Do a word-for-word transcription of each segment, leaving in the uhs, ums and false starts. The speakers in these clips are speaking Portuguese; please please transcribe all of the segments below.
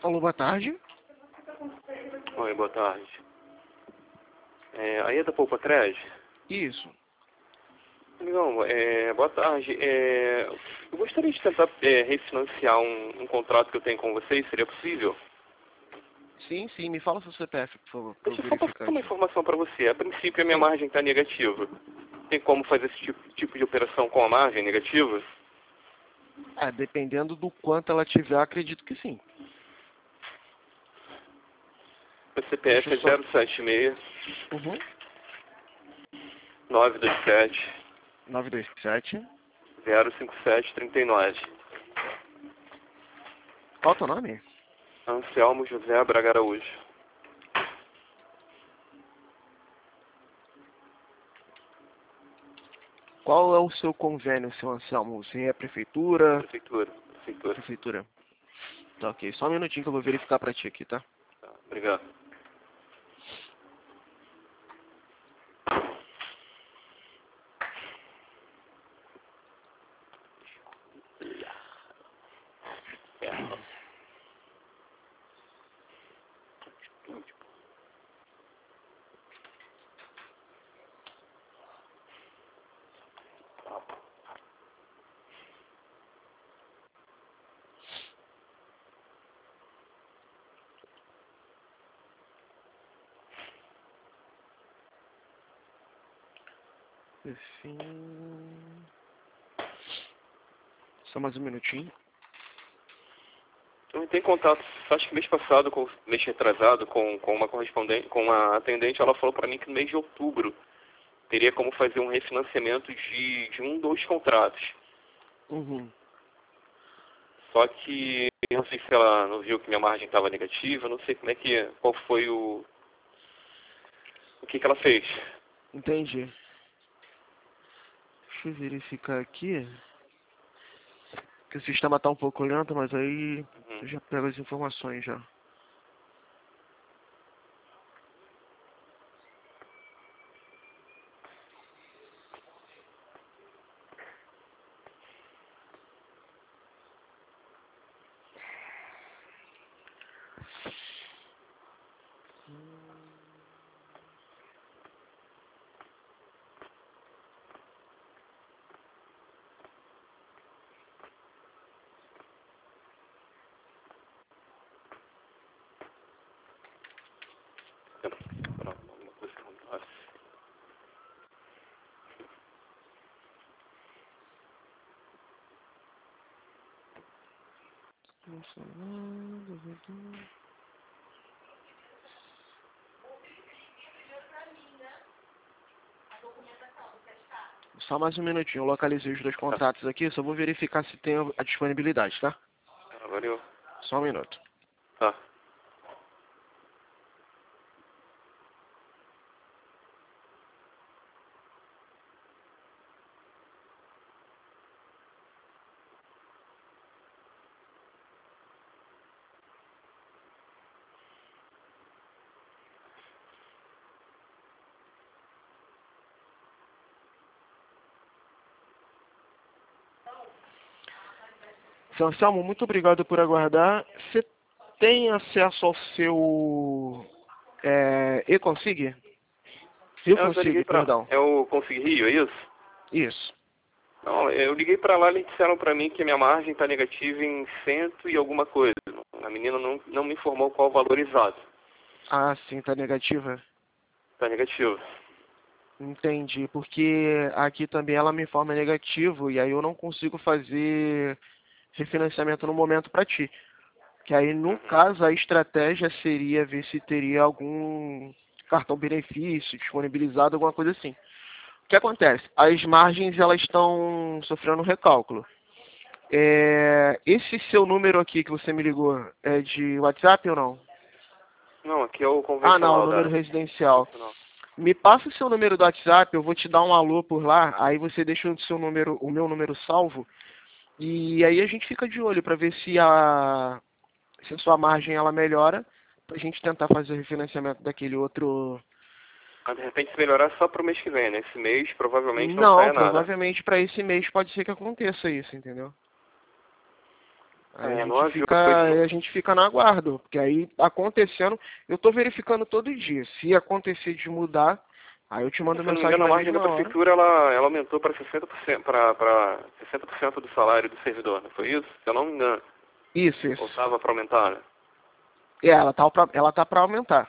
Alô, boa tarde. Oi, boa tarde. É, aí é da Poupa Crédito? Isso. Amigão, é, boa tarde. É, eu gostaria de tentar é, refinanciar um, um contrato que eu tenho com vocês, seria possível? Sim, sim. Me fala seu C P F, por favor, para eu Deixa eu só verificar passar uma aqui. informação para você. A princípio a minha Sim. margem está negativa. Tem como fazer esse tipo, tipo de operação com a margem negativa? Ah, dependendo do quanto ela tiver, acredito que sim. O C P Deixa F eu é só... zero sete seis, Uhum. nove dois sete, nove dois sete. zero cinco sete três nove. Qual é o teu nome? Anselmo José Braga Araújo. Qual é o seu convênio, seu Anselmo? Você é prefeitura? Prefeitura. Prefeitura. Prefeitura. Tá, ok. Só um minutinho que eu vou verificar pra ti aqui, tá? Tá, obrigado. Enfim... Só mais um minutinho. Eu entrei em contato, acho que mês passado, com, mês retrasado, com, com uma correspondente, com uma atendente, ela falou para mim que no mês de outubro teria como fazer um refinanciamento de, de um, dois contratos. Uhum. Só que eu não sei se ela não viu que minha margem estava negativa, não sei como é que, qual foi o, o que que ela fez. Entendi. Deixa eu verificar aqui. Que o sistema tá um pouco lento, mas aí Uhum. eu já pego as informações já. Alguma coisa que acontece. Só mais um minutinho, eu localizei os dois contratos aqui, só vou verificar se tem a disponibilidade, tá? Tá, valeu. Só um minuto. Tá. Seu Anselmo, muito obrigado por aguardar. Você tem acesso ao seu é, e-consig? Eu já liguei E-consig, pra... perdão. É o Consig Rio, é isso? Isso. Não, eu liguei pra lá e eles disseram pra mim que a minha margem tá negativa em cento e alguma coisa. A menina não, não me informou qual o valor exato. Ah, sim, tá negativa? Tá negativo. Entendi, porque aqui também ela me informa negativo e aí eu não consigo fazer refinanciamento no momento para ti. Que aí, no Uhum. caso, a estratégia seria ver se teria algum cartão benefício disponibilizado, alguma coisa assim. O que acontece? As margens elas estão sofrendo um recálculo. É, esse seu número aqui que você me ligou é de WhatsApp ou não? Não, aqui é o Ah, não, convencional número da... residencial. Convencional. Me passa o seu número do WhatsApp, eu vou te dar um alô por lá, aí você deixa o seu número, o meu número salvo, e aí a gente fica de olho para ver se a, se a sua margem ela melhora, pra gente tentar fazer o refinanciamento daquele outro. Mas de repente se melhorar só pro mês que vem, né? Esse mês provavelmente não Não, saia nada. provavelmente para esse mês pode ser que aconteça isso, entendeu? Aí a É, gente nove, fica, aí oito. a gente fica na aguardo, porque aí acontecendo, eu tô verificando todo dia. Se acontecer de mudar, aí eu te mando Se eu não me mensagem engano, a na margem da mesma hora. prefeitura ela, ela aumentou para sessenta por cento, para sessenta por cento do salário do servidor, não foi isso? Se eu não me engano. Isso, Ou isso. estava para aumentar, né? É, ela tá pra, ela tá para aumentar.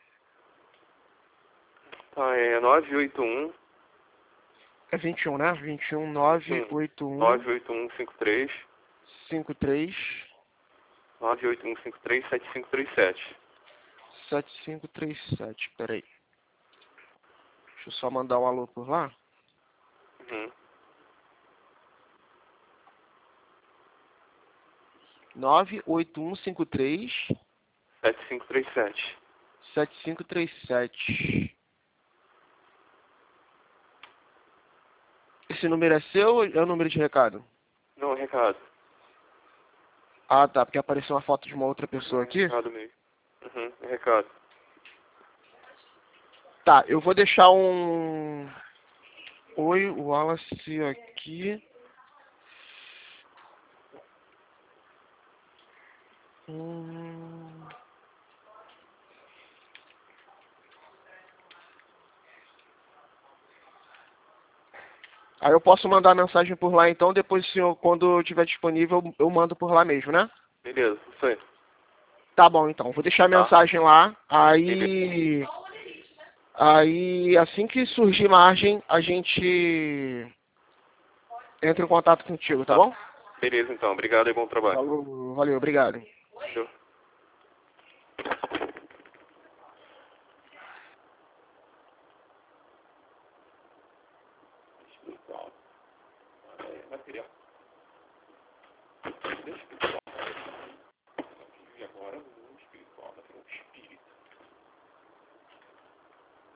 Tá, é nove oito um, É vinte e um, né? vinte e um, vinte e nove um, oito um, nove oito um cinco três, cinco três, nove oito um cinco três, sete cinco três sete. sete cinco três sete. Peraí. Deixa eu só mandar um alô por lá. Uhum. nove oito um cinco três, sete cinco três sete. sete cinco três sete. Esse número é seu ou é o número de recado? Não, é recado. Ah, tá, porque apareceu uma foto de uma outra pessoa Não, é aqui. recado mesmo. Uhum, é recado. Tá, eu vou deixar um... Oi, Wallace aqui. Hum... Aí eu posso mandar mensagem por lá, então, depois, se eu, quando eu tiver disponível, eu mando por lá mesmo, né? Beleza, isso aí. Tá bom, então. Vou deixar a Tá? mensagem lá. Beleza. Aí... Aí, assim que surgir margem, a gente entra em contato contigo, tá Tá. bom? Beleza, então. Obrigado e bom trabalho. Falou, valeu, obrigado. Show.